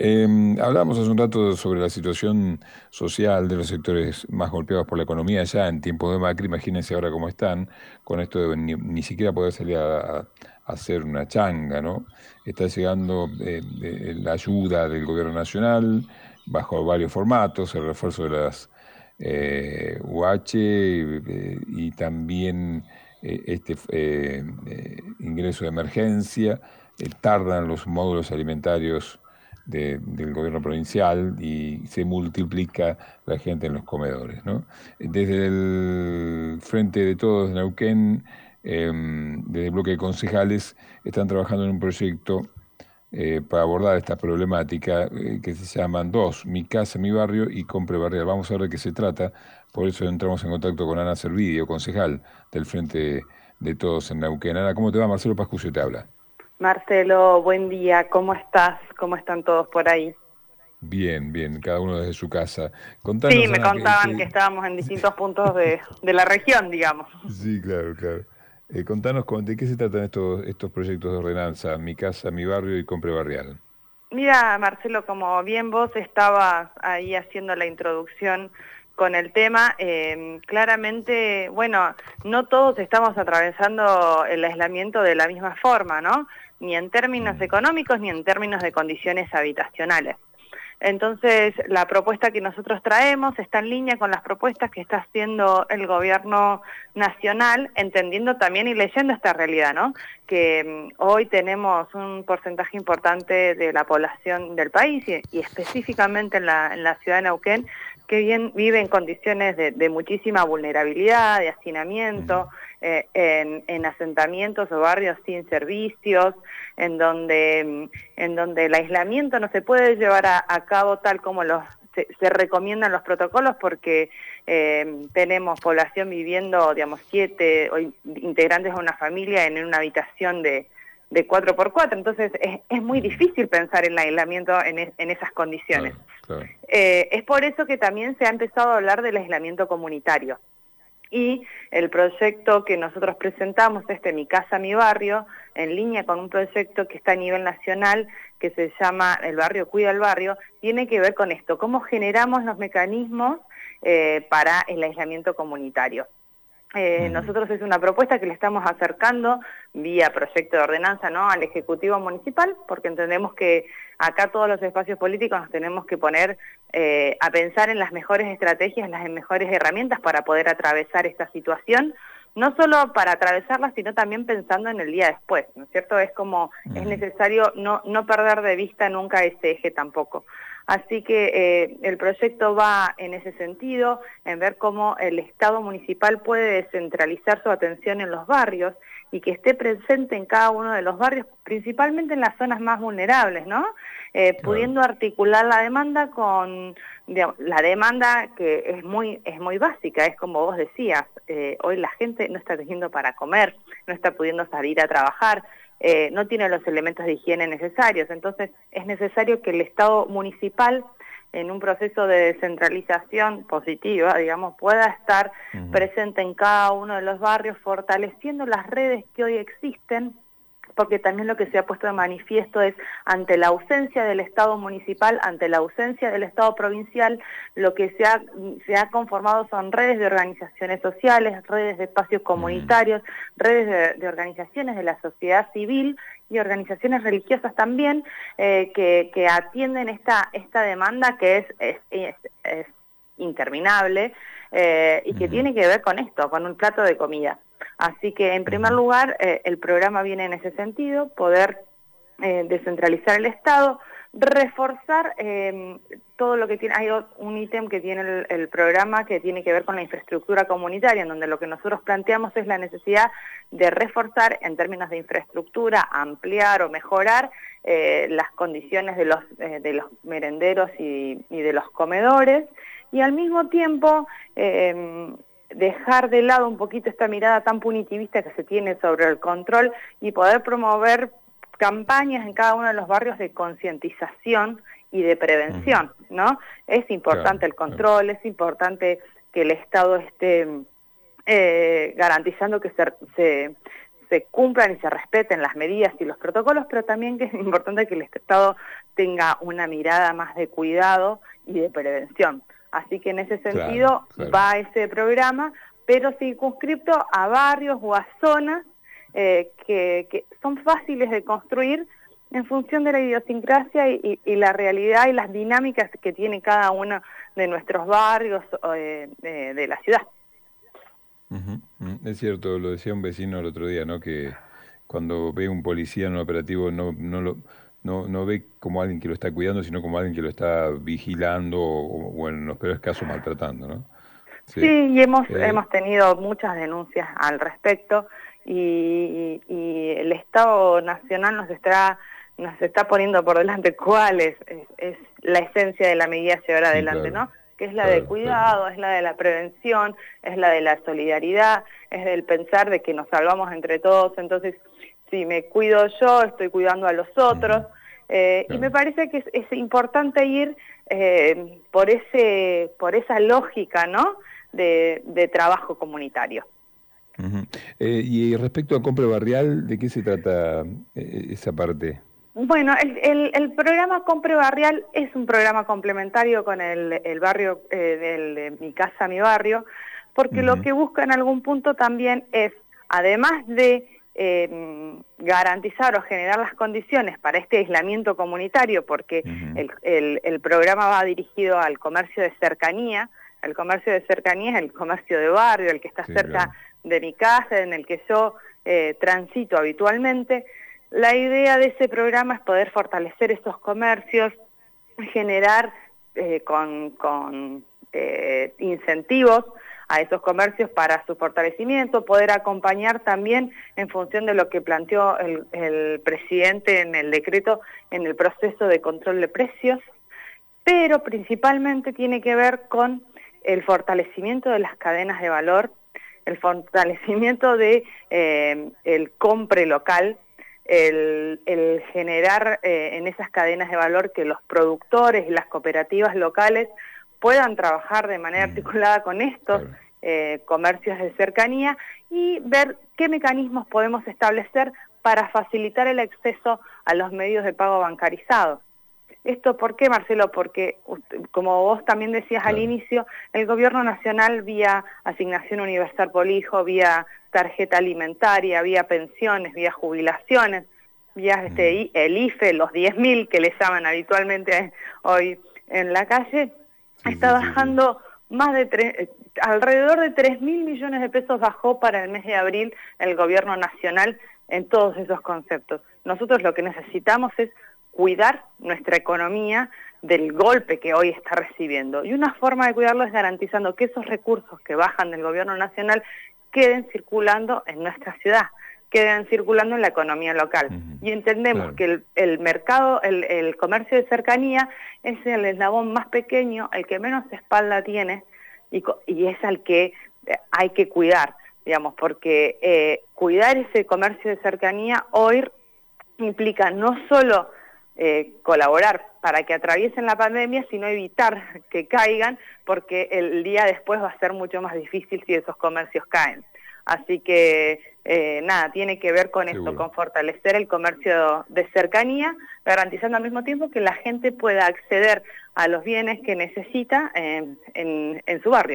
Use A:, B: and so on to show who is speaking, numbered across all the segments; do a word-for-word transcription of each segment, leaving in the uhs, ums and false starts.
A: Eh, hablamos hace un rato sobre la situación social de los sectores más golpeados por la economía ya en tiempos de Macri. Imagínense ahora cómo están, con esto de ni, ni siquiera poder salir a, a hacer una changa, ¿no? Está llegando eh, de- la ayuda del gobierno nacional bajo varios formatos, el refuerzo de las eh, U H eh, y también eh, este eh, eh, ingreso de emergencia. Eh, tardan los módulos alimentarios de- del gobierno provincial y se multiplica la gente en los comedores, ¿no? Desde el Frente de Todos de Neuquén, eh, desde el bloque de concejales, están trabajando en un proyecto eh, para abordar esta problemática eh, que se llaman dos, Mi Casa, Mi Barrio y Compre Barrial. Vamos a ver de qué se trata, por eso entramos en contacto con Ana Servidio, concejal del Frente de Todos en Neuquén. Ana, ¿cómo te va? Marcelo Pascucio te habla.
B: Marcelo, buen día, ¿cómo estás? ¿Cómo están todos por ahí?
A: Bien, bien, cada uno desde su casa.
B: Sí,
A: Contanos,
B: me
A: Ana, que,
B: contaban que
A: que-
B: estábamos en distintos puntos de, de la región, digamos.
A: Sí, claro, claro. Eh, contanos con- de qué se tratan estos, estos proyectos de ordenanza, Mi Casa, Mi Barrio y Compre Barrial.
B: Mira, Marcelo, como bien vos estabas ahí haciendo la introducción con el tema, eh, claramente, bueno, no todos estamos atravesando el aislamiento de la misma forma, ¿no? Ni en términos
A: Mm,
B: económicos ni en términos de condiciones habitacionales. Entonces, la propuesta que nosotros traemos está en línea con las propuestas que está haciendo el gobierno nacional, entendiendo también y leyendo esta realidad, ¿no? Que mm, hoy tenemos un porcentaje importante de la población del país y, y específicamente en la, en la ciudad de Neuquén, que bien vive en condiciones de, de muchísima vulnerabilidad, de hacinamiento,
A: mm,
B: eh, en, en asentamientos o barrios sin servicios, en donde, en donde el aislamiento no se puede llevar a, a cabo tal como los, se, se recomiendan los protocolos, porque eh, tenemos población viviendo, digamos, siete o integrantes de una familia en una habitación de, de cuatro por cuatro, entonces es, es muy
A: mm.
B: difícil pensar en el aislamiento en, es, en esas condiciones.
A: Claro, claro.
B: Eh, es por eso que también se ha empezado a hablar del aislamiento comunitario. Y el proyecto que nosotros presentamos, este Mi Casa, Mi Barrio, en línea con un proyecto que está a nivel nacional, que se llama El Barrio Cuida el Barrio, tiene que ver con esto, cómo generamos los mecanismos eh, para el aislamiento comunitario. Eh,
A: Mm,
B: nosotros es una propuesta que le estamos acercando vía proyecto de ordenanza, ¿no?, al Ejecutivo Municipal, porque entendemos que acá todos los espacios políticos nos tenemos que poner eh, a pensar en las mejores estrategias, las mejores herramientas para poder atravesar esta situación, no solo para atravesarla, sino también pensando en el día después, ¿no es cierto? Es como, es
A: mm,
B: necesario no, no perder de vista nunca ese eje tampoco. Así que eh, el proyecto va en ese sentido, en ver cómo el Estado municipal puede descentralizar su atención en los barrios y que esté presente en cada uno de los barrios, principalmente en las zonas más vulnerables, ¿no? Eh,
A: claro.
B: pudiendo articular la demanda con, digamos, la demanda que es muy, es muy básica, es como vos decías, eh, hoy la gente no está teniendo para comer, no está pudiendo salir a trabajar, eh, no tiene los elementos de higiene necesarios, entonces es necesario que el Estado municipal, en un proceso de descentralización positiva, digamos, pueda estar
A: Mm,
B: presente en cada uno de los barrios, fortaleciendo las redes que hoy existen, porque también lo que se ha puesto de manifiesto es, ante la ausencia del Estado municipal, ante la ausencia del Estado provincial, lo que se ha, se ha conformado son redes de organizaciones sociales, redes de espacios
A: mm,
B: comunitarios, redes de, de organizaciones de la sociedad civil y organizaciones religiosas también, eh, que, que atienden esta, esta demanda que es, es, es, es interminable, eh, y que
A: mm,
B: tiene que ver con esto, con un plato de comida. Así que, en primer
A: mm,
B: lugar, eh, el programa viene en ese sentido, poder eh, descentralizar el Estado, reforzar eh, todo lo que tiene. Hay un ítem que tiene el, el programa que tiene que ver con la infraestructura comunitaria, en donde lo que nosotros planteamos es la necesidad de reforzar en términos de infraestructura, ampliar o mejorar eh, las condiciones de los, eh, de los merenderos y, y de los comedores, y al mismo tiempo eh, dejar de lado un poquito esta mirada tan punitivista que se tiene sobre el control y poder promover campañas en cada uno de los barrios de concientización y de
A: mm.
B: prevención, ¿no? Es
A: Claro,
B: importante el
A: claro.
B: control, es importante que el Estado esté eh, garantizando que se, se, se cumplan y se respeten las medidas y los protocolos, pero también que es importante que el Estado tenga una mirada más de cuidado y de prevención. Así que en ese sentido
A: claro, claro.
B: va ese programa, pero circunscripto a barrios o a zonas eh, que, que son fáciles de construir en función de la idiosincrasia y, y, y la realidad y las dinámicas que tiene cada uno de nuestros barrios eh, de, de la ciudad.
A: Uh-huh. Es cierto, lo decía un vecino el otro día, ¿no? Que cuando ve un policía en un operativo no, no, lo, no, no ve como alguien que lo está cuidando, sino como alguien que lo está vigilando o, o en los peores casos maltratando, ¿no?
B: Sí, sí y hemos,
A: eh,
B: hemos tenido muchas denuncias al respecto y, y el Estado Nacional nos está, nos está poniendo por delante cuál es, es, es la esencia de la medida a llevar adelante,
A: claro,
B: ¿no? Que es la
A: claro,
B: de cuidado, claro. Es la de la prevención, es la de la solidaridad, es del pensar de que nos salvamos entre todos, entonces si me cuido yo, estoy cuidando a los otros, uh-huh. eh, claro. Y me parece que es, es importante ir eh, por, ese, por esa lógica, ¿no?, de, de trabajo comunitario.
A: Uh-huh. eh, y respecto a Compre Barrial, ¿de qué se trata eh, esa parte?
B: Bueno, el, el, el programa Compre Barrial es un programa complementario con el, el barrio eh, del, de Mi Casa, Mi Barrio, porque uh-huh. lo que busca en algún punto también es, además de eh, garantizar o generar las condiciones para este aislamiento comunitario, porque uh-huh. el, el, el programa va dirigido al comercio de cercanía. El comercio de cercanía es el comercio de barrio, el que está sí, cerca claro. de mi casa, en el que yo eh, transito habitualmente. La idea de ese programa es poder fortalecer estos comercios, generar eh, con, con eh, incentivos a esos comercios para su fortalecimiento, poder acompañar también en función de lo que planteó el, el presidente en el decreto en el proceso de control de precios, pero principalmente tiene que ver con el fortalecimiento de las cadenas de valor, el fortalecimiento de eh, el compre local, el, el generar eh, en esas cadenas de valor que los productores y las cooperativas locales puedan trabajar de manera articulada con estos eh, comercios de cercanía y ver qué mecanismos podemos establecer para facilitar el acceso a los medios de pago bancarizados. ¿Esto por qué, Marcelo? Porque, como vos también decías claro. al inicio, el gobierno nacional vía asignación universal por hijo, vía tarjeta alimentaria, vía pensiones, vía jubilaciones, vía este, mm. el I F E, los diez mil que le llaman habitualmente hoy en la calle, sí, está sí, bajando sí, sí. más de tres, alrededor de tres mil millones de pesos bajó para el mes de abril el gobierno nacional en todos esos conceptos. Nosotros lo que necesitamos es cuidar nuestra economía del golpe que hoy está recibiendo. Y una forma de cuidarlo es garantizando que esos recursos que bajan del gobierno nacional queden circulando en nuestra ciudad, queden circulando en la economía local. Uh-huh. Y entendemos claro. que el, el mercado, el, el comercio de cercanía es el eslabón más pequeño, el que menos espalda tiene y, y es al que hay que cuidar, digamos, porque eh, cuidar ese comercio de cercanía hoy implica no solo Eh, colaborar para que atraviesen la pandemia, sino evitar que caigan, porque el día después va a ser mucho más difícil si esos comercios caen. Así que, eh, nada, tiene que ver con Seguro. esto, con fortalecer el comercio de cercanía, garantizando al mismo tiempo que la gente pueda acceder a los bienes que necesita en, en, en su barrio.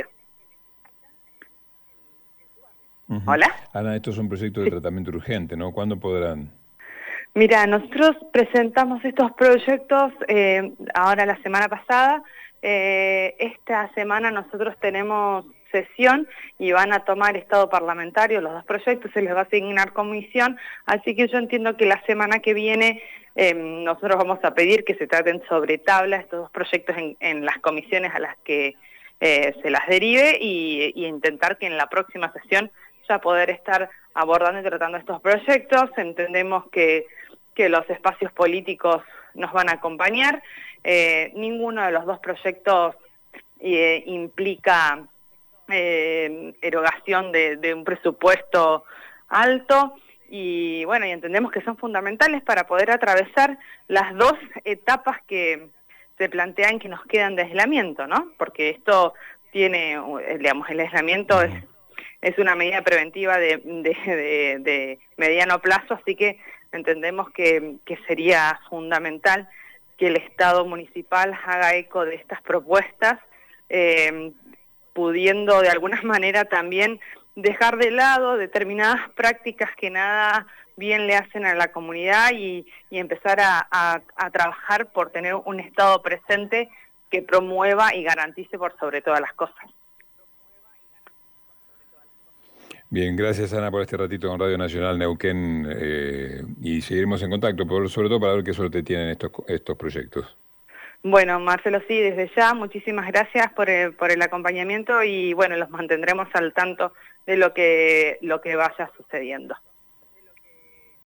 A: Uh-huh.
B: ¿Hola?
A: Ana, esto es un proyecto de sí. tratamiento urgente, ¿no? ¿Cuándo podrán...?
B: Mira, nosotros presentamos estos proyectos eh, ahora la semana pasada. Eh, esta semana nosotros tenemos sesión y van a tomar estado parlamentario los dos proyectos, se les va a asignar comisión, así que yo entiendo que la semana que viene eh, nosotros vamos a pedir que se traten sobre tabla estos dos proyectos en, en las comisiones a las que eh, se las derive y, y intentar que en la próxima sesión ya poder estar abordando y tratando estos proyectos. Entendemos que que los espacios políticos nos van a acompañar. Eh, ninguno de los dos proyectos eh, implica eh, erogación de, de un presupuesto alto y bueno, y entendemos que son fundamentales para poder atravesar las dos etapas que se plantean que nos quedan de aislamiento, ¿no? Porque esto tiene, digamos, el aislamiento es es una medida preventiva de, de, de, de mediano plazo, así que entendemos que, que sería fundamental que el Estado municipal haga eco de estas propuestas, eh, pudiendo de alguna manera también dejar de lado determinadas prácticas que nada bien le hacen a la comunidad y, y empezar a, a, a trabajar por tener un Estado presente que promueva y garantice por sobre todas las cosas.
A: Bien, gracias Ana por este ratito con Radio Nacional Neuquén eh, y seguiremos en contacto, por, sobre todo para ver qué suerte tienen estos, estos proyectos.
B: Bueno, Marcelo, sí, desde ya, muchísimas gracias por el, por el acompañamiento y bueno, los mantendremos al tanto de lo que, lo que vaya sucediendo.